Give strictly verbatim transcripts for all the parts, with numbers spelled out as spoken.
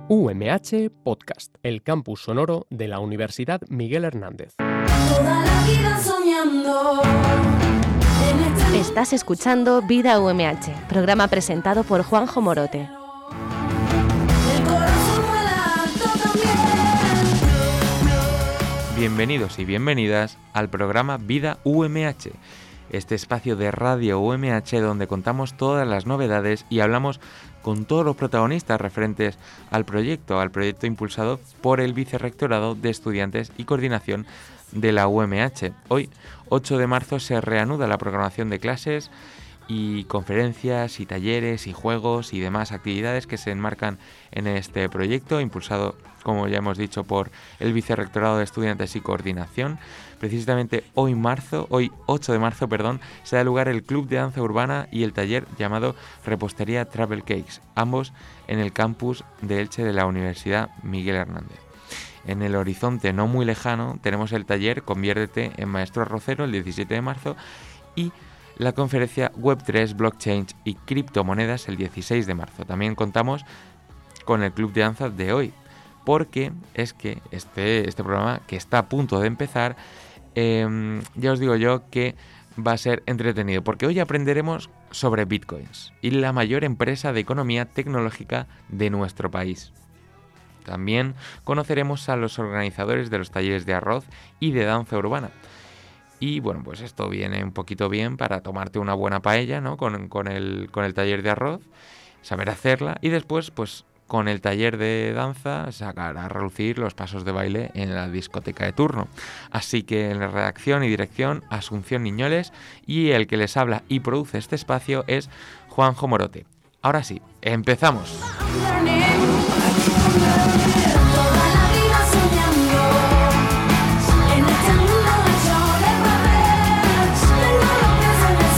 U M H Podcast, el campus sonoro de la Universidad Miguel Hernández. Toda la vida soñando. Estás escuchando Vida U M H, programa presentado por Juanjo Morote. El corazón vuela alto también. Bienvenidos y bienvenidas al programa Vida U M H, este espacio de radio U M H donde contamos todas las novedades y hablamos con todos los protagonistas referentes al proyecto, al proyecto impulsado por el Vicerrectorado de Estudiantes y Coordinación de la U M H. Hoy, ocho de marzo, se reanuda la programación de clases y conferencias y talleres y juegos y demás actividades que se enmarcan en este proyecto impulsado, como ya hemos dicho, por el Vicerrectorado de Estudiantes y Coordinación. Precisamente hoy marzo, hoy ocho de marzo, perdón, se da lugar el Club de Danza Urbana y el taller llamado Repostería Travel Cakes, ambos en el campus de Elche de la Universidad Miguel Hernández. En el horizonte no muy lejano tenemos el taller Conviértete en Maestro Arrocero el diecisiete de marzo y la conferencia web tres, Blockchain y Criptomonedas el dieciséis de marzo. También contamos con el Club de Danza de hoy, porque es que este, este programa que está a punto de empezar, eh, ya os digo yo que va a ser entretenido, porque hoy aprenderemos sobre Bitcoins y la mayor empresa de economía tecnológica de nuestro país. También conoceremos a los organizadores de los talleres de arroz y de danza urbana. Y bueno, pues esto viene un poquito bien para tomarte una buena paella, ¿no? Con, con, el, con el taller de arroz, saber hacerla y después, pues con el taller de danza, sacar a relucir los pasos de baile en la discoteca de turno. Así que en la redacción y dirección, Asunción Niñoles, y el que les habla y produce este espacio es Juanjo Morote. Ahora sí, empezamos. Toda la vida soñando. En este mundo hecho de papel. Tengo los pies en el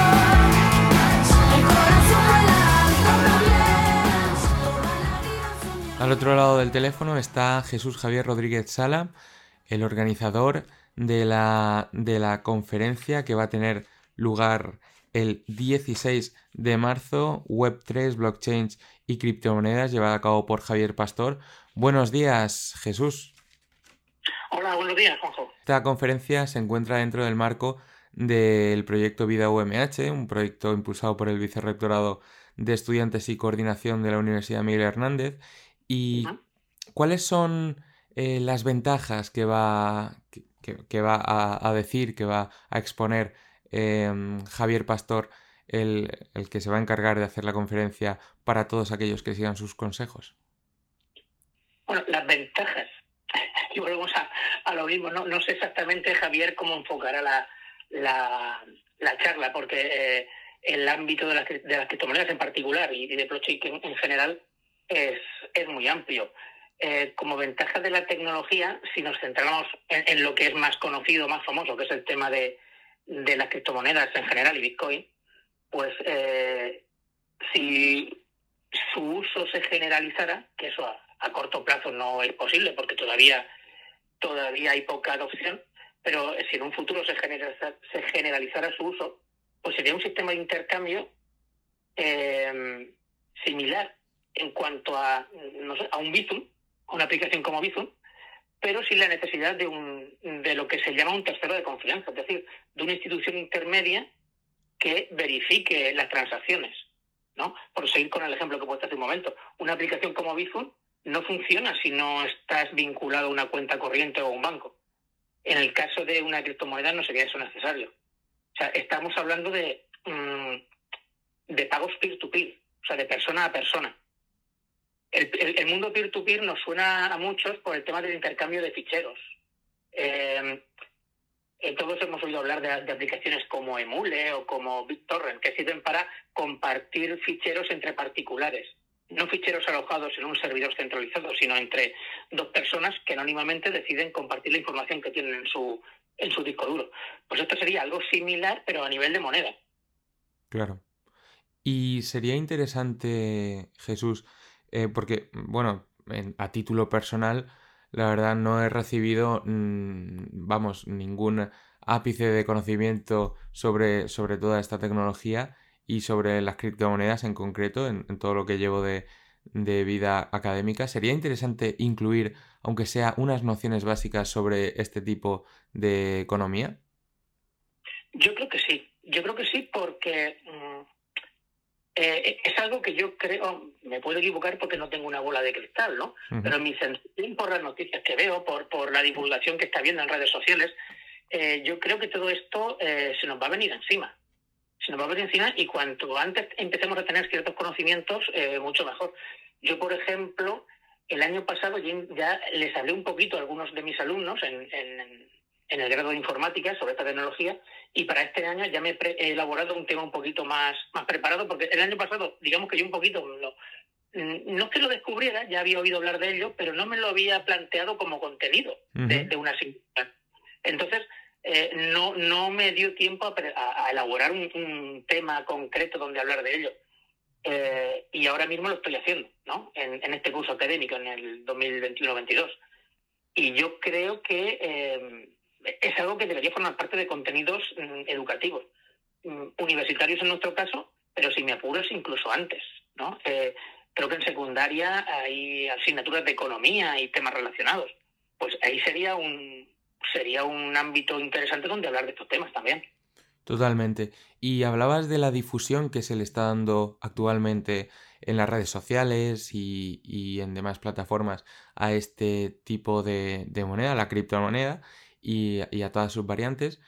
cielo. El corazón vuela alto también. Toda la vida soñando. Al otro lado del teléfono está Jesús Javier Rodríguez Sala, el organizador de la, de la conferencia que va a tener lugar el dieciséis de marzo, web tres, Blockchain y Criptomonedas, llevada a cabo por Javier Pastor. Buenos días, Jesús. Hola, buenos días, Juanjo. Esta conferencia se encuentra dentro del marco del proyecto Vida U M H, un proyecto impulsado por el Vicerrectorado de Estudiantes y Coordinación de la Universidad Miguel Hernández. ¿Y Ujú. cuáles son eh, las ventajas que va, que, que- que va a, a decir, que va a exponer eh, Javier Pastor, el, el que se va a encargar de hacer la conferencia para todos aquellos que sigan sus consejos? Bueno, las ventajas. Y volvemos a, a lo mismo. No, no sé exactamente, Javier, cómo enfocará la, la, la charla, porque eh, el ámbito de las, cri- de las criptomonedas en particular y de blockchain en, en general es, es muy amplio. Eh, como ventaja de la tecnología, si nos centramos en, en lo que es más conocido, más famoso, que es el tema de, de las criptomonedas en general y Bitcoin, pues eh, si su uso se generalizara, que eso a, a corto plazo no es posible porque todavía, todavía hay poca adopción, pero si en un futuro se, generaliza, se generalizara su uso, pues sería un sistema de intercambio eh, similar en cuanto a, no sé, a un Bizum, a una aplicación como Bizum, pero sin la necesidad de, un, de lo que se llama un tercero de confianza, es decir, de una institución intermedia que verifique las transacciones, ¿no? Por seguir con el ejemplo que he puesto hace un momento, una aplicación como Bizum no funciona si no estás vinculado a una cuenta corriente o a un banco. En el caso de una criptomoneda no sería eso necesario. O sea, estamos hablando de, mm, de pagos peer-to-peer, o sea, de persona a persona. El, el, el mundo peer-to-peer nos suena a muchos por el tema del intercambio de ficheros. Eh, eh, todos hemos oído hablar de, de aplicaciones como Emule o como BitTorrent, que sirven para compartir ficheros entre particulares. No ficheros alojados en un servidor centralizado, sino entre dos personas que anónimamente deciden compartir la información que tienen en su, en su disco duro. Pues esto sería algo similar, pero a nivel de moneda. Claro. Y sería interesante, Jesús, eh, porque, bueno, en- a título personal, la verdad no he recibido, mm, vamos, ningún ápice de conocimiento sobre, sobre toda esta tecnología y sobre las criptomonedas en concreto, en, en todo lo que llevo de, de vida académica, sería interesante incluir, aunque sea unas nociones básicas sobre este tipo de economía. Yo creo que sí, yo creo que sí porque mm, eh, es algo que yo creo, me puedo equivocar porque no tengo una bola de cristal, ¿no? Ujú. Pero mi sensación por las noticias que veo, por, por la divulgación que está viendo en redes sociales, eh, yo creo que todo esto eh, se nos va a venir encima. Se nos va a venir encima y cuanto antes empecemos a tener ciertos conocimientos, eh, mucho mejor. Yo, por ejemplo, el año pasado ya, ya les hablé un poquito a algunos de mis alumnos en, en, en el grado de informática sobre esta tecnología y para este año ya me he, pre- he elaborado un tema un poquito más, más preparado porque el año pasado, digamos que yo un poquito, lo, no es que lo descubriera, ya había oído hablar de ello, pero no me lo había planteado como contenido de, Ujú. de una asignatura. Entonces, eh, no, no me dio tiempo a, pre- a- a elaborar un, un tema concreto donde hablar de ello. Eh, y ahora mismo lo estoy haciendo, ¿no? En, en este curso académico, en el dos mil veintiuno veintidós. Y yo creo que eh, es algo que debería formar parte de contenidos mm, educativos, mm, universitarios en nuestro caso, pero si me apuras incluso antes, ¿no? Eh, creo que en secundaria hay asignaturas de economía y temas relacionados. Pues ahí sería un sería un ámbito interesante donde hablar de estos temas también. Totalmente. Y hablabas de la difusión que se le está dando actualmente en las redes sociales y, y en demás plataformas a este tipo de, de moneda, la criptomoneda, y, y a todas sus variantes.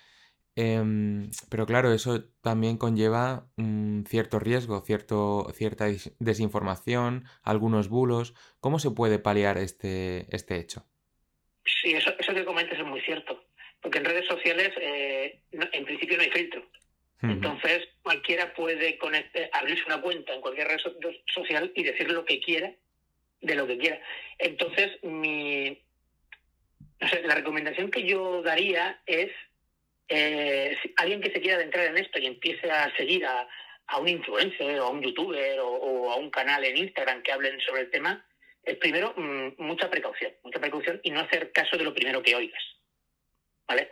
Em, pero claro, eso también conlleva un cierto riesgo, cierto, cierta dis- desinformación, algunos bulos. ¿Cómo se puede paliar este, este hecho? Sí, eso, eso que comentas es muy cierto, porque en redes sociales eh, no- en principio no hay filtro. Ujú. Entonces cualquiera puede conect- abrirse una cuenta en cualquier red so- social y decir lo que quiera de lo que quiera. Entonces mi, no sé, la recomendación que yo daría es eh, si alguien que se quiera adentrar en esto y empiece a seguir a, a un influencer o a un youtuber o, o a un canal en Instagram que hablen sobre el tema, es primero mm, mucha precaución, mucha precaución y no hacer caso de lo primero que oigas, ¿vale?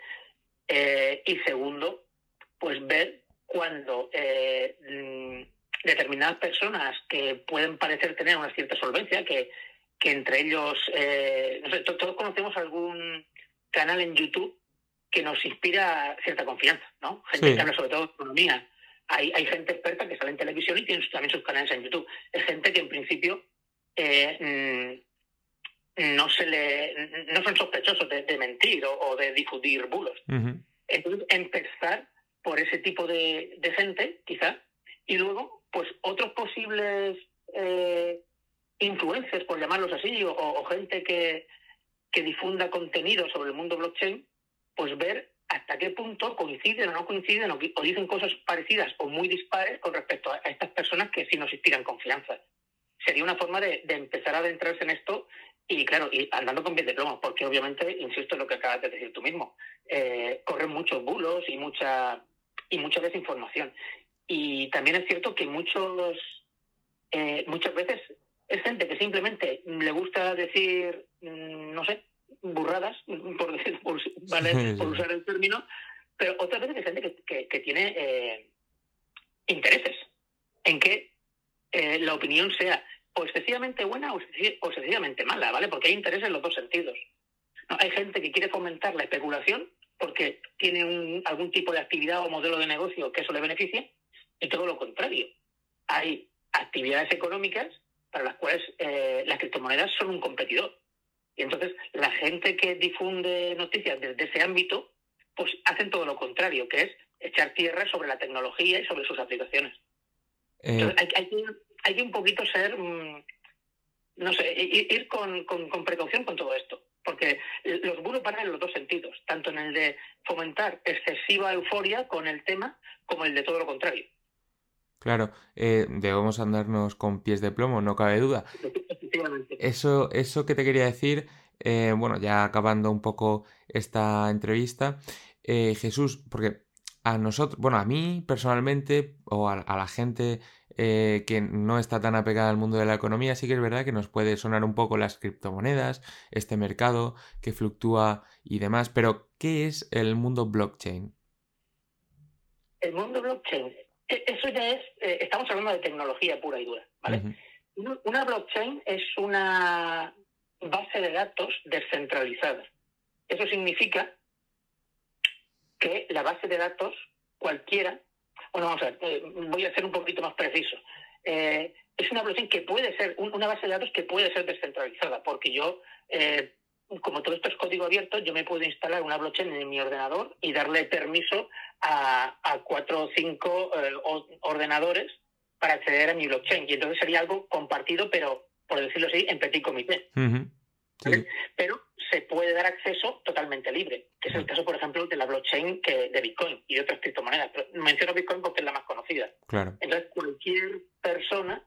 Eh, y segundo, pues ver cuando eh, mm, determinadas personas que pueden parecer tener una cierta solvencia, que, que entre ellos, eh, no sé, to- todos conocemos algún canal en YouTube que nos inspira cierta confianza, ¿no? Gente Sí. que habla sobre todo de economía. Hay, hay gente experta que sale en televisión y tiene también sus canales en YouTube. Es gente que en principio eh, mm, no se le no son sospechosos de, de mentir o, o de difundir bulos. Ujú. Entonces, empezar por ese tipo de, de gente, quizá, y luego, pues, otros posibles eh, influencers, por llamarlos así, o, o gente que, que difunda contenido sobre el mundo blockchain, pues ver hasta qué punto coinciden o no coinciden, o, o dicen cosas parecidas o muy dispares con respecto a estas personas que sí nos inspiran confianza. Sería una forma de, de empezar a adentrarse en esto y, claro, y andando con pies de plomo, porque obviamente, insisto en lo que acabas de decir tú mismo, eh, corren muchos bulos y mucha y mucha desinformación. Y también es cierto que muchos eh, muchas veces es gente que simplemente le gusta decir, mm, no sé, burradas, por, decir, por, vale, Sí, por sí, sí. usar el término, pero otras veces es gente que, que, que tiene eh, intereses en que eh, la opinión sea o excesivamente buena o excesi- o excesivamente mala, ¿vale? Porque hay interés en los dos sentidos. ¿No? Hay gente que quiere fomentar la especulación porque tiene un, algún tipo de actividad o modelo de negocio que eso le beneficie, y todo lo contrario. Hay actividades económicas para las cuales eh, las criptomonedas son un competidor. Y entonces la gente que difunde noticias desde ese ámbito, pues hacen todo lo contrario, que es echar tierra sobre la tecnología y sobre sus aplicaciones. Eh, Entonces hay, hay, que, hay que un poquito ser, mmm, no sé, ir, ir con, con, con precaución con todo esto. Porque los bulos van en los dos sentidos, tanto en el de fomentar excesiva euforia con el tema, como el de todo lo contrario. claro, eh, debemos andarnos con pies de plomo, no cabe duda. Efectivamente. Eso, eso que te quería decir, eh, bueno, ya acabando un poco esta entrevista, eh, Jesús, porque a nosotros, bueno, a mí personalmente, o a, a la gente eh, que no está tan apegada al mundo de la economía, sí que es verdad que nos puede sonar un poco las criptomonedas, este mercado que fluctúa y demás, pero ¿qué es el mundo blockchain? El mundo blockchain, e- eso ya es, eh, estamos hablando de tecnología pura y dura, ¿vale? Ujú. Una blockchain es una base de datos descentralizada. Eso significa que la base de datos cualquiera, bueno, vamos a ver, eh, voy a ser un poquito más preciso. Eh, es una blockchain que puede ser, un, una base de datos que puede ser descentralizada, porque yo, eh, como todo esto es código abierto, yo me puedo instalar una blockchain en mi ordenador y darle permiso a, a cuatro o cinco eh, ordenadores para acceder a mi blockchain. Y entonces sería algo compartido, pero, por decirlo así, en petit comité. Uh-huh. Sí. Pero se puede dar acceso totalmente libre, que es el caso, por ejemplo, de la blockchain que, de Bitcoin y de otras criptomonedas. Pero menciono Bitcoin porque es la más conocida. Claro. Entonces, cualquier persona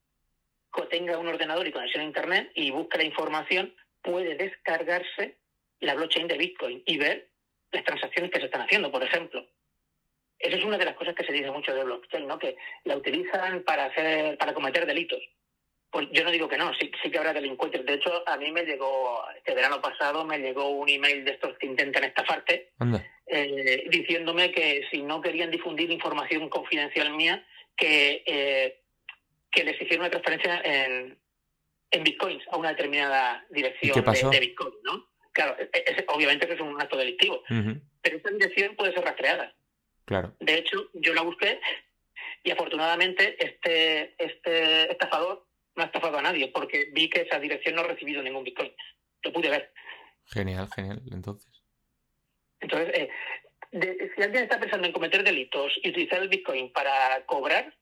que tenga un ordenador y conexión a Internet y busque la información, puede descargarse la blockchain de Bitcoin y ver las transacciones que se están haciendo, por ejemplo. Esa es una de las cosas que se dice mucho de blockchain, ¿no? Que la utilizan para hacer, para cometer delitos. Pues yo no digo que no, sí, sí que habrá delincuentes. De hecho, a mí me llegó, este verano pasado, me llegó un email de estos que intentan estafarte, eh, diciéndome que si no querían difundir información confidencial mía, que, eh, que les hiciera una transferencia en, en bitcoins a una determinada dirección ¿Qué pasó? De, de bitcoin, ¿no? Claro, es, es, obviamente eso es un acto delictivo, uh-huh. pero esa dirección puede ser rastreada. Claro. De hecho, yo la busqué y afortunadamente este, este estafador no ha estafado a nadie, porque vi que esa dirección no ha recibido ningún bitcoin. Lo pude ver. Genial, genial, entonces. Entonces, eh, de, si alguien está pensando en cometer delitos y utilizar el bitcoin para cobrar,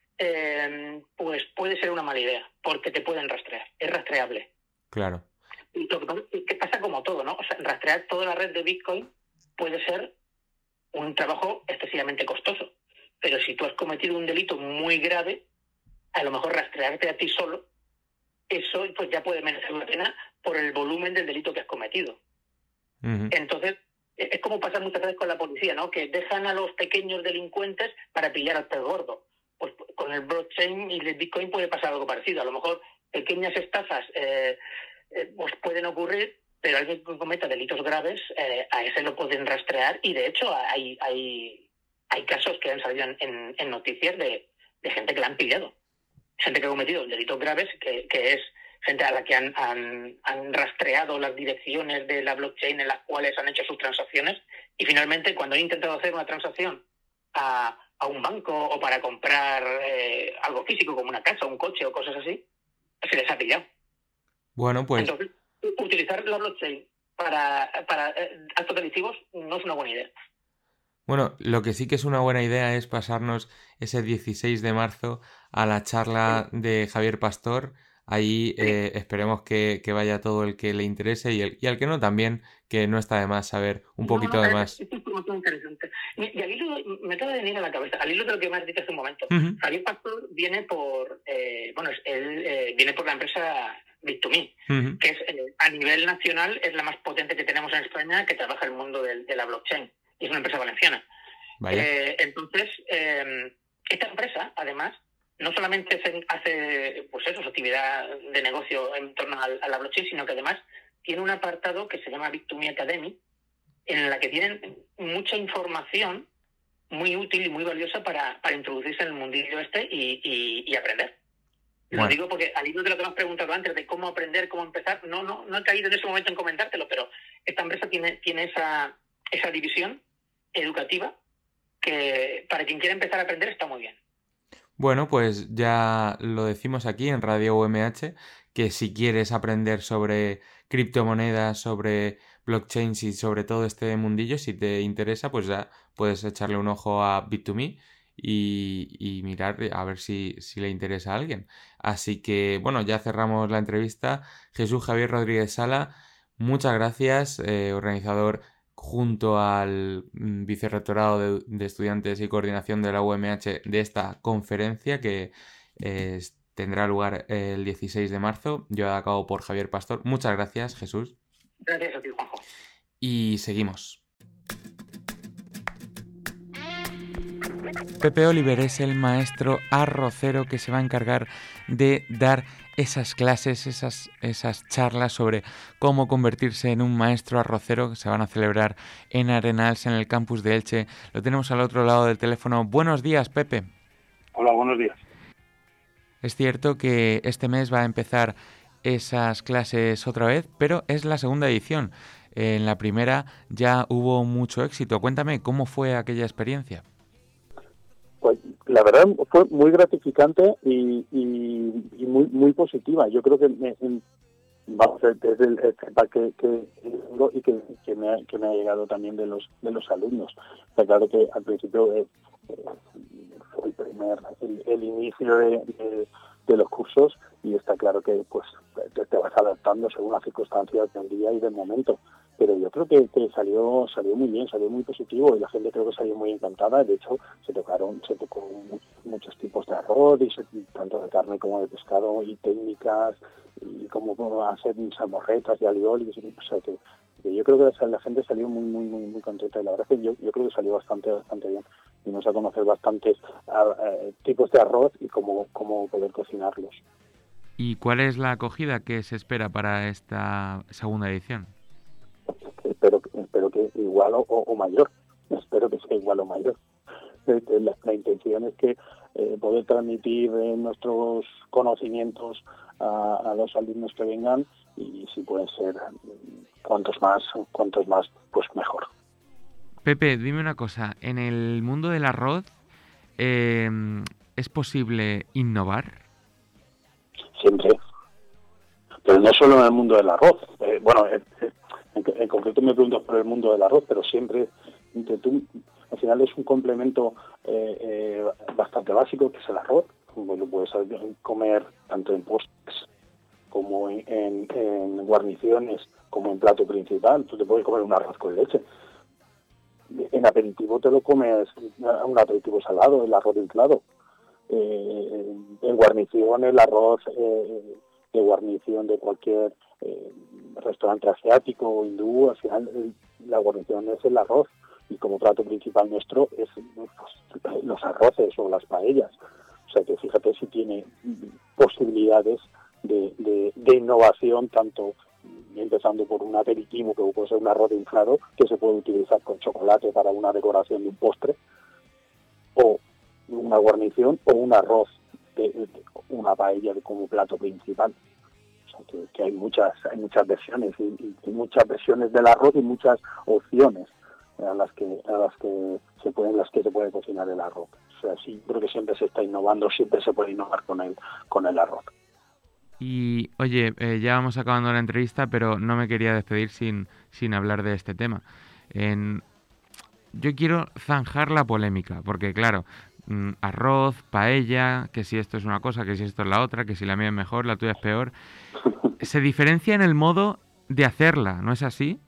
eh, pues puede ser una mala idea, porque te pueden rastrear. Es rastreable. Claro. Y lo que, que pasa como todo, ¿no? O sea, rastrear toda la red de bitcoin puede ser un trabajo excesivamente costoso. Pero si tú has cometido un delito muy grave, a lo mejor rastrearte a ti solo, eso pues ya puede merecer la pena por el volumen del delito que has cometido. Uh-huh. Entonces, es como pasa muchas veces con la policía, ¿no? Que dejan a los pequeños delincuentes para pillar al pez gordo. Pues con el blockchain y el Bitcoin puede pasar algo parecido. A lo mejor pequeñas estafas eh, eh, pues pueden ocurrir, pero alguien que cometa delitos graves, eh, a ese lo pueden rastrear, y de hecho hay hay, hay casos que han salido en, en, en noticias de, de gente que la han pillado. Gente que ha cometido delitos graves, que, que es gente a la que han, han, han rastreado las direcciones de la blockchain en las cuales han hecho sus transacciones, y finalmente cuando han intentado hacer una transacción a, a un banco o para comprar eh, algo físico como una casa, un coche o cosas así, se les ha pillado. Bueno, pues... Entonces, utilizar la blockchain para, para eh, actos delictivos no es una buena idea. Bueno, lo que sí que es una buena idea es pasarnos ese dieciséis de marzo a la charla de Javier Pastor. Ahí eh, esperemos que, que vaya todo el que le interese y, el, y al que no también, que no está de más saber un poquito no, de es, más. Es información interesante. Y al hilo, me acaba de venir a la cabeza, al hilo de lo que me has dicho hace un momento. Uh-huh. Javier Pastor viene por, eh, bueno, él eh, viene por la empresa bit to me, Uh-huh. que es eh, a nivel nacional es la más potente que tenemos en España, que trabaja el mundo de, de la blockchain. Y es una empresa valenciana. Eh, entonces, eh, esta empresa, además, no solamente hace pues eso, su actividad de negocio en torno a, a la blockchain, sino que además tiene un apartado que se llama bit to me Academy, en la que tienen mucha información muy útil y muy valiosa para, para introducirse en el mundillo este y, y, y aprender. Bueno. Lo digo porque al hilo de lo que me has preguntado antes, de cómo aprender, cómo empezar, no, no, no he caído en ese momento en comentártelo, pero esta empresa tiene, tiene esa, esa división educativa que para quien quiera empezar a aprender está muy bien. Bueno, pues ya lo decimos aquí en Radio U M H, que si quieres aprender sobre criptomonedas, sobre blockchains y sobre todo este mundillo, si te interesa, pues ya puedes echarle un ojo a bit to me y, y mirar a ver si, si le interesa a alguien. Así que, bueno, ya cerramos la entrevista. Jesús Javier Rodríguez Sala, muchas gracias, eh, organizador junto al Vicerrectorado de, de Estudiantes y Coordinación de la U M H de esta conferencia que eh, tendrá lugar el dieciséis de marzo, llevada a cabo por Javier Pastor. Muchas gracias, Jesús. Gracias a ti, Juanjo. Y seguimos. Pepe Oliver es el maestro arrocero que se va a encargar de dar esas clases, esas, esas charlas sobre cómo convertirse en un maestro arrocero que se van a celebrar en Arenals, en el campus de Elche. Lo tenemos al otro lado del teléfono. Buenos días, Pepe. Hola, buenos días. Es cierto que este mes va a empezar esas clases otra vez, pero es la segunda edición. En la primera ya hubo mucho éxito. Cuéntame, ¿cómo fue aquella experiencia? Pues la verdad fue muy gratificante y, y, y muy muy positiva. Yo creo que me, en, vamos, desde el, el feedback que, que y que, que, me ha, que me ha llegado también de los de los alumnos. Está claro que al principio eh, eh, fue el primer el, el inicio de, de, de los cursos y está claro que pues te, te vas adaptando según las circunstancias del día y del momento. Pero yo creo que, que salió salió muy bien, salió muy positivo y la gente creo que salió muy encantada. De hecho, se tocaron se tocó muchos, muchos tipos de arroz, y se, tanto de carne como de pescado, y técnicas, y cómo hacer salmorretas y aliolis. O sea, que, que yo creo que la gente salió muy muy muy muy contenta y la verdad es que yo, yo creo que salió bastante bastante bien. Dimos a conocer bastantes uh, tipos de arroz y cómo, cómo poder cocinarlos. ¿Y cuál es la acogida que se espera para esta segunda edición? Espero, espero que igual o, o mayor, espero que sea igual o mayor. La, la intención es que eh, poder transmitir eh, nuestros conocimientos a, a los alumnos que vengan y si pueden ser cuantos más, cuantos más, pues mejor. Pepe, dime una cosa, ¿en el mundo del arroz eh, es posible innovar? Siempre, pero no solo en el mundo del arroz. Eh, bueno, eh, en, en concreto me preguntas por el mundo del arroz, pero siempre que tú, al final es un complemento eh, eh, bastante básico, que es el arroz. Lo puedes comer tanto en postres como en, en, en guarniciones, como en plato principal. Tú te puedes comer un arroz con leche. En aperitivo te lo comes, un aperitivo salado, el arroz inflado. Eh, en guarnición, el arroz eh, de guarnición de cualquier eh, restaurante asiático o hindú, al final el, la guarnición es el arroz y como plato principal nuestro es pues, los arroces o las paellas. O sea que fíjate si tiene posibilidades de, de, de innovación, tanto empezando por un aperitivo que puede ser un arroz inflado que se puede utilizar con chocolate para una decoración de un postre, o una guarnición o un arroz, de, de, una paella de, como plato principal. O sea que, que hay muchas hay muchas versiones y, y muchas versiones del arroz y muchas opciones a las que a las que se pueden las que se puede cocinar el arroz. O sea, sí, creo que siempre se está innovando, siempre se puede innovar con el con el arroz. Y oye, eh, ya vamos acabando la entrevista, pero no me quería despedir sin sin hablar de este tema. En... Yo quiero zanjar la polémica, porque claro, mmm, arroz, paella, que si esto es una cosa, que si esto es la otra, que si la mía es mejor, la tuya es peor. Se diferencia en el modo de hacerla, ¿no es así?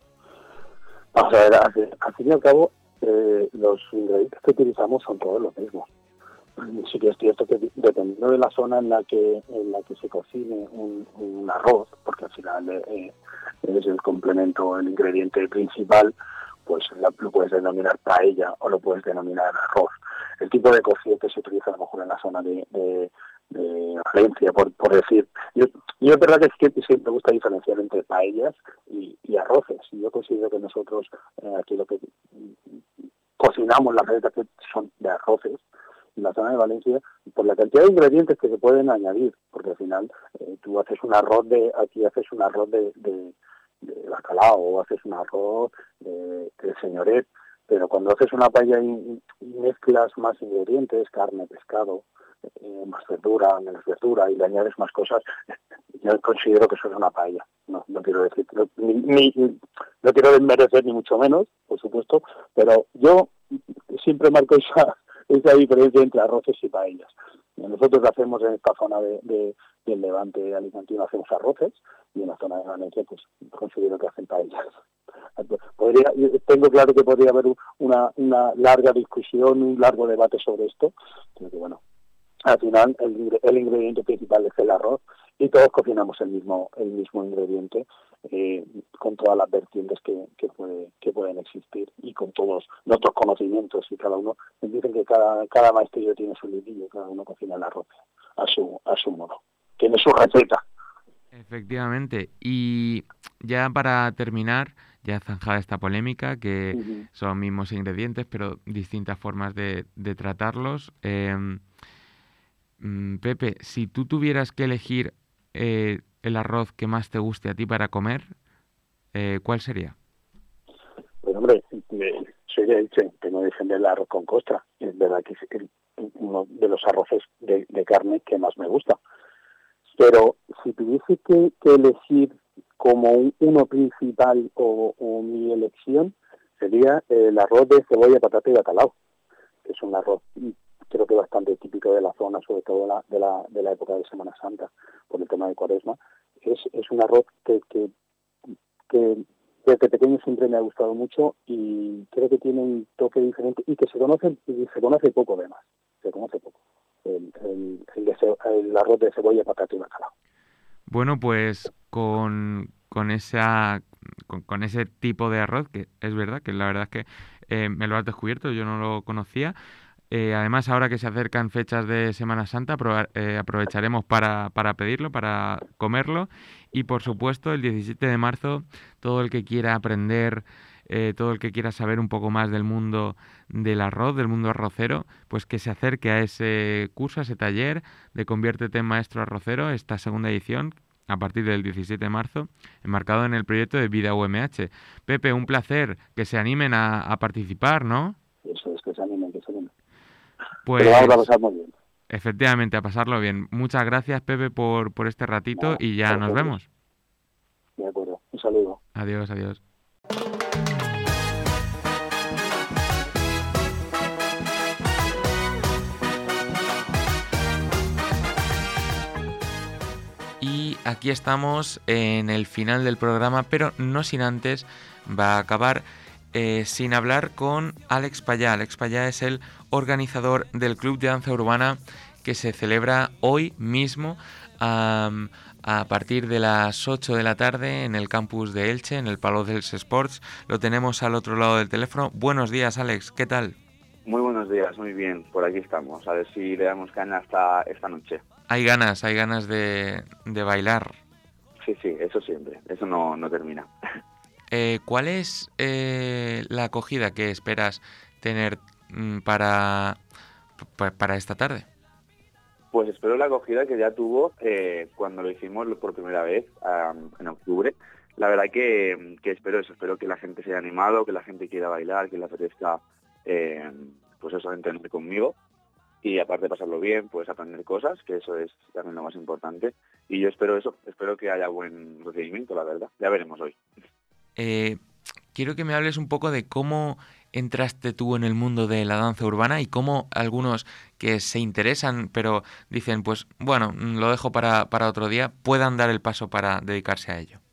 O sea, al, al fin y al cabo, eh, los ingredientes que utilizamos son todos los mismos. Sí que es cierto que dependiendo de la zona en la que en la que se cocine un, un arroz, porque al final eh, es el complemento, el ingrediente principal, pues lo puedes denominar paella o lo puedes denominar arroz. El tipo de cocido que se utiliza a lo mejor en la zona de, de, de Valencia, por, por decir. Yo, yo es verdad que, es que siempre me gusta diferenciar entre paellas y, y arroces. Y yo considero que nosotros eh, aquí lo que cocinamos, las recetas que son de arroces, en la zona de Valencia, por la cantidad de ingredientes que se pueden añadir, porque al final eh, tú haces un arroz de, aquí haces un arroz de, de, de bacalao o haces un arroz de, de señoret, pero cuando haces una paella y, y mezclas más ingredientes, carne, pescado, eh, más verdura, menos verdura, y le añades más cosas, yo considero que eso es una paella. No, no quiero decir, no, ni, ni, no quiero desmerecer ni mucho menos, por supuesto, pero yo siempre marco esa esa diferencia entre arroces y paellas. Nosotros hacemos en esta zona de, de, del Levante alicantino hacemos arroces y en la zona de Valencia pues considero que hacen paellas. Podría, tengo claro que podría haber una, una larga discusión, un largo debate sobre esto, pero que bueno, al final el, el ingrediente principal es el arroz y todos cocinamos el mismo el mismo ingrediente eh, con todas las vertientes que, que, puede, que pueden existir y con todos nuestros conocimientos, y cada uno, dicen que cada, cada maestrillo tiene su librillo, cada uno cocina el arroz a su, a su modo, tiene su receta. Efectivamente, y ya para terminar, ya zanjada esta polémica, que uh-huh. son mismos ingredientes pero distintas formas de, de tratarlos, eh, Mm, Pepe, si tú tuvieras que elegir eh, el arroz que más te guste a ti para comer, eh, ¿cuál sería? Pues hombre, eh, soy de Elche, que no defiende el arroz con costra. Es verdad que es el- uno de los arroces de, de carne que más me gusta. Pero si tuviese que, que elegir como un- uno principal o, o mi elección, sería el arroz de cebolla, patata y bacalao, que es un arroz mm, creo que bastante típico de la zona, sobre todo de la, de la, de la época de Semana Santa, por el tema de Cuaresma. Es, es un arroz que, que, que desde pequeño siempre me ha gustado mucho y creo que tiene un toque diferente y que se conoce, y se conoce poco además, se conoce poco. El, el, el, de ce- el arroz de cebolla, patata y bacalao. Bueno, pues con, con esa con, con ese tipo de arroz, que es verdad, que la verdad es que eh, me lo has descubierto, yo no lo conocía. Eh, además, ahora que se acercan fechas de Semana Santa, aprova- eh, aprovecharemos para, para pedirlo, para comerlo. Y por supuesto, el diecisiete de marzo, todo el que quiera aprender, eh, todo el que quiera saber un poco más del mundo del arroz, del mundo arrocero, pues que se acerque a ese curso, a ese taller de Conviértete en Maestro Arrocero, esta segunda edición, a partir del diecisiete de marzo, enmarcado en el proyecto de Vida U M H. Pepe, un placer que se animen a, a participar, ¿no? Eso es, que se animen, que se animen. Pues Pero vamos a pasar muy bien. efectivamente, a pasarlo bien. Muchas gracias, Pepe, por, por este ratito Nada, y ya a nos vosotros. vemos. De acuerdo. Un saludo. Adiós, adiós. Y aquí estamos en el final del programa, pero no sin antes va a acabar eh, sin hablar con Alex Payá. Alex Payá es el organizador del Club de Danza Urbana que se celebra hoy mismo um, a partir de las ocho de la tarde en el campus de Elche, en el Palau dels Sports. Lo tenemos al otro lado del teléfono. Buenos días, Alex, ¿qué tal? Muy buenos días, muy bien, por aquí estamos, a ver si le damos caña hasta esta noche. Hay ganas, hay ganas de, de bailar. Sí, sí, eso siempre, eso no, no termina. Eh, ¿Cuál es eh, la acogida que esperas tener mm, para, pa- para esta tarde? Pues espero la acogida que ya tuvo eh, cuando lo hicimos por primera vez, um, en octubre. La verdad que, que espero eso, espero que la gente se haya animado, que la gente quiera bailar, que le apetezca, eh, pues eso, entender conmigo. Y aparte de pasarlo bien, pues aprender cosas, que eso es también lo más importante. Y yo espero eso, espero que haya buen recibimiento, la verdad. Ya veremos hoy. Eh, quiero que me hables un poco de cómo entraste tú en el mundo de la danza urbana y cómo algunos que se interesan, pero dicen, pues bueno, lo dejo para, para otro día, puedan dar el paso para dedicarse a ello.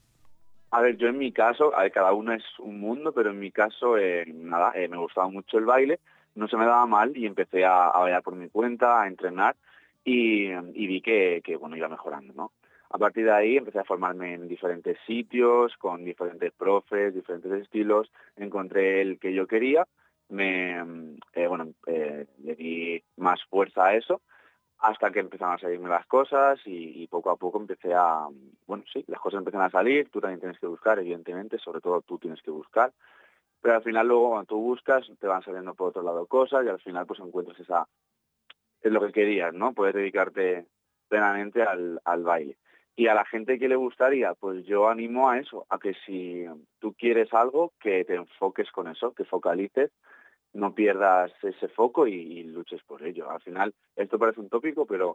A ver, yo en mi caso, a ver, cada uno es un mundo, pero en mi caso, eh, nada, eh, me gustaba mucho el baile, no se me daba mal y empecé a, a bailar por mi cuenta, a entrenar y, y vi que, que, bueno, iba mejorando, ¿no? A partir de ahí empecé a formarme en diferentes sitios, con diferentes profes, diferentes estilos, encontré el que yo quería, me, eh, bueno, eh, le di más fuerza a eso, hasta que empezaron a salirme las cosas y, y poco a poco empecé a, bueno, sí, las cosas empiezan a salir, tú también tienes que buscar, evidentemente, sobre todo tú tienes que buscar, pero al final luego cuando tú buscas te van saliendo por otro lado cosas y al final pues encuentras esa, es lo que querías, ¿no? Poder dedicarte plenamente al, al baile. Y a la gente que le gustaría, pues yo animo a eso, a que si tú quieres algo, que te enfoques con eso, que focalices, no pierdas ese foco y, y luches por ello. Al final, esto parece un tópico, pero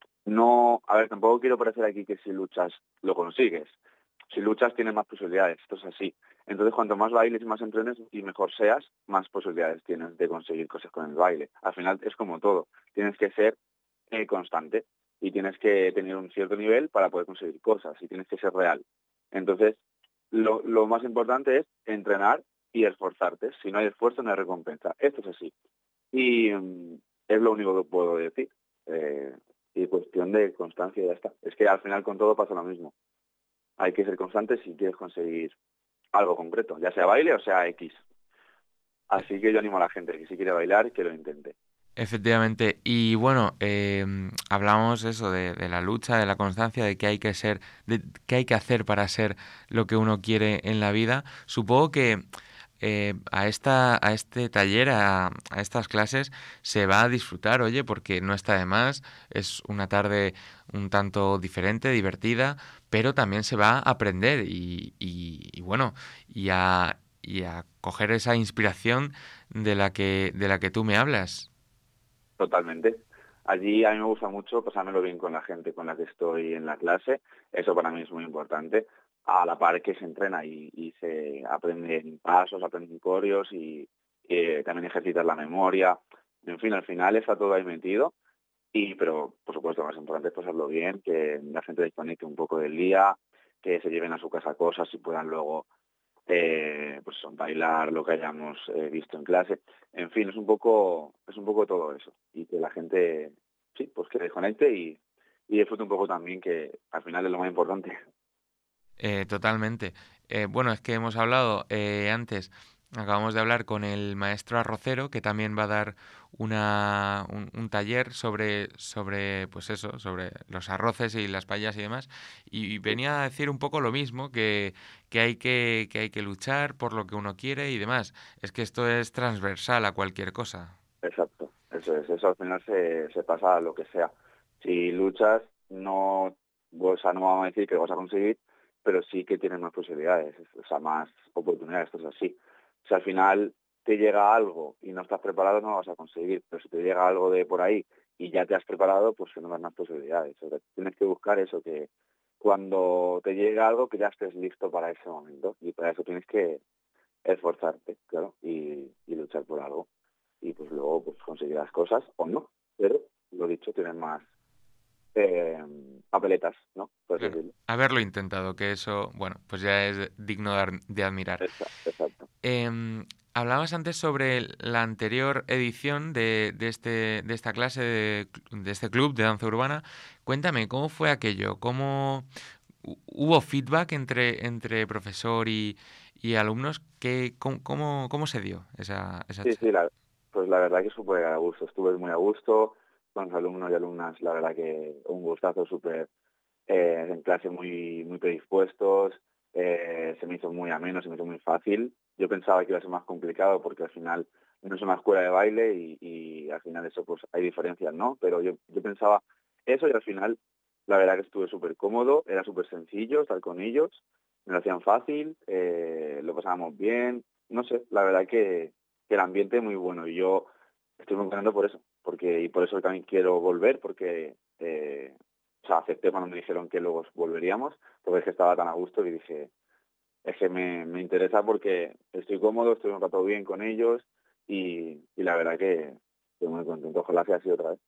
no, a ver, tampoco quiero parecer aquí que si luchas lo consigues. Si luchas tienes más posibilidades, esto es así. Entonces, cuanto más bailes y más entrenes y mejor seas, más posibilidades tienes de conseguir cosas con el baile. Al final es como todo, tienes que ser eh, constante y tienes que tener un cierto nivel para poder conseguir cosas y tienes que ser real. Entonces, lo, lo más importante es entrenar y esforzarte. Si no hay esfuerzo, no hay recompensa. Esto es así. Y um, es lo único que puedo decir. Eh, y cuestión de constancia y ya está. Es que al final con todo pasa lo mismo. Hay que ser constante si quieres conseguir algo concreto, ya sea baile o sea X. Así que yo animo a la gente que si quiere bailar, que lo intente. Efectivamente, y bueno, eh, hablamos eso de, de la lucha, de la constancia, de qué hay que ser, de qué hay que hacer para ser lo que uno quiere en la vida. Supongo que eh, a esta a este taller, a, a estas clases, se va a disfrutar, oye, porque no está de más, es una tarde un tanto diferente, divertida, pero también se va a aprender y, y, y bueno, y a, y a coger esa inspiración de la que de la que tú me hablas. Totalmente. Allí a mí me gusta mucho pasármelo bien con la gente con la que estoy en la clase. Eso para mí es muy importante. A la par que se entrena y, y se aprenden pasos, aprenden coreos y, y también ejercitas la memoria. En fin, al final está todo ahí metido. Y, pero, por supuesto, lo más importante es pasarlo bien, que la gente desconecte un poco del día, que se lleven a su casa cosas y puedan luego eh, pues bailar lo que hayamos eh, visto en clase. En fin, es un poco es un poco todo eso. Y que la gente, sí, pues que desconecte y, y disfrute un poco también, que al final es lo más importante. Eh, totalmente. Eh, bueno, es que hemos hablado eh, antes, acabamos de hablar con el maestro arrocero, que también va a dar una, un, un taller sobre, sobre, pues eso, sobre los arroces y las paellas y demás, y venía a decir un poco lo mismo, que, que hay que, que hay que luchar por lo que uno quiere y demás. Es que esto es transversal a cualquier cosa. Exacto, eso es, eso al final se, se pasa a lo que sea. Si luchas, no, o sea, no vamos a decir que lo vas a conseguir, pero sí que tienes más posibilidades, o sea, más oportunidades, esto es así. Si al final te llega algo y no estás preparado, no lo vas a conseguir, pero si te llega algo de por ahí y ya te has preparado, pues tendrás más posibilidades. O sea, tienes que buscar eso, que cuando te llega algo, que ya estés listo para ese momento, y para eso tienes que esforzarte, claro, y, y luchar por algo. Y pues luego pues conseguirás cosas o no, pero lo dicho, tienes más Eh, papeletas, ¿no? Por Claro, decirlo. haberlo intentado, que eso, bueno, pues ya es digno de, ar- de admirar. Exacto, exacto. Em, hablabas antes sobre la anterior edición de, de, este, de esta clase, de, de este club de danza urbana. Cuéntame, ¿cómo fue aquello? ¿Cómo hu- hubo feedback entre, entre profesor y, y alumnos? ¿Qué, cómo, cómo, cómo se dio esa, esa Sí, charla? sí, la, pues la verdad que súper a gusto, estuve muy a gusto con los alumnos y alumnas, la verdad que un gustazo, súper eh, en clase muy muy predispuestos, eh, se me hizo muy ameno, se me hizo muy fácil. Yo pensaba que iba a ser más complicado porque al final no es una escuela de baile y, y al final eso pues hay diferencias, ¿no? Pero yo, yo pensaba eso y al final la verdad que estuve súper cómodo, era súper sencillo estar con ellos, me lo hacían fácil, eh, lo pasábamos bien, no sé, la verdad que, que el ambiente es muy bueno y yo estoy muy contento por eso, porque y por eso también quiero volver, porque eh, o sea, acepté cuando me dijeron que luego volveríamos, porque es que estaba tan a gusto y dije, es que me, me interesa porque estoy cómodo, estoy un rato bien con ellos y, y la verdad que estoy muy contento. Ojalá sea así otra vez.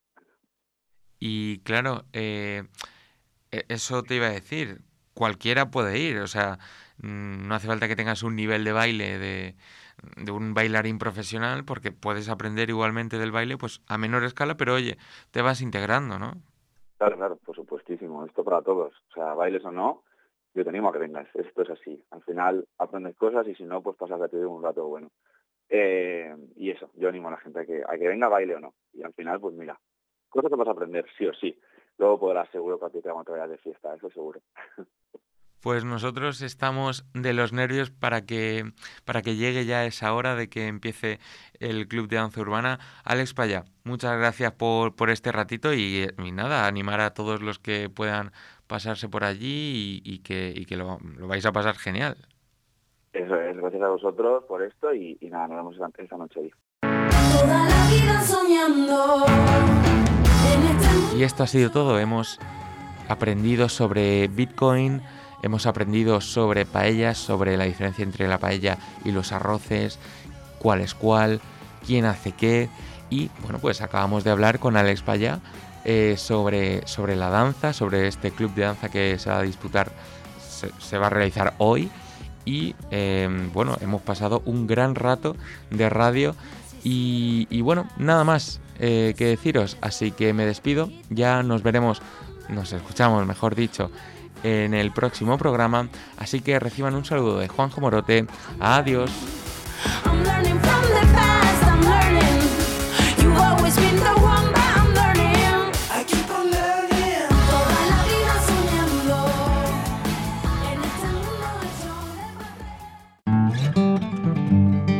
Y claro, eh, e- eso te iba a decir, cualquiera puede ir, o sea, mm, no hace falta que tengas un nivel de baile de, de un bailarín profesional, porque puedes aprender igualmente del baile, pues a menor escala, pero oye, te vas integrando, ¿no? Claro, claro, por supuestísimo, esto para todos. O sea, bailes o no, yo te animo a que vengas, esto es así. Al final aprendes cosas y si no, pues pasas a ti un rato bueno. Eh, y eso, yo animo a la gente a que, a que venga, baile o no. Y al final, pues mira, cosas que vas a aprender, sí o sí. Luego podrás seguro practicar cuando te vayas de fiesta, eso seguro. Pues nosotros estamos de los nervios para que, para que llegue ya esa hora de que empiece el Club de Danza Urbana. Alex Payá, muchas gracias por, por este ratito y, y nada, animar a todos los que puedan pasarse por allí y, y que, y que lo, lo vais a pasar genial. Eso es, gracias a vosotros por esto y, y nada, nos vemos esta, esta noche ahí. Toda la vida soñando en este mundo. Y esto ha sido todo. Hemos aprendido sobre Bitcoin, hemos aprendido sobre paellas, sobre la diferencia entre la paella y los arroces, cuál es cuál, quién hace qué. Y bueno, pues acabamos de hablar con Alex Payá eh, sobre, sobre la danza, sobre este club de danza que se va a disputar, se, se va a realizar hoy. Y eh, bueno, hemos pasado un gran rato de radio y, y bueno, nada más eh, que deciros, así que me despido, ya nos veremos, nos escuchamos, mejor dicho, en el próximo programa, así que reciban un saludo de Juanjo Morote, adiós. I'm learning from the past, I'm learning. You've always been the one, but I'm learning. I keep on learning. Toda la vida soñando en este mundo hecho de papel.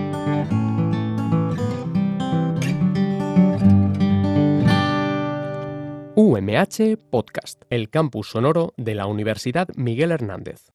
M H Podcast, el campus sonoro de la Universidad Miguel Hernández.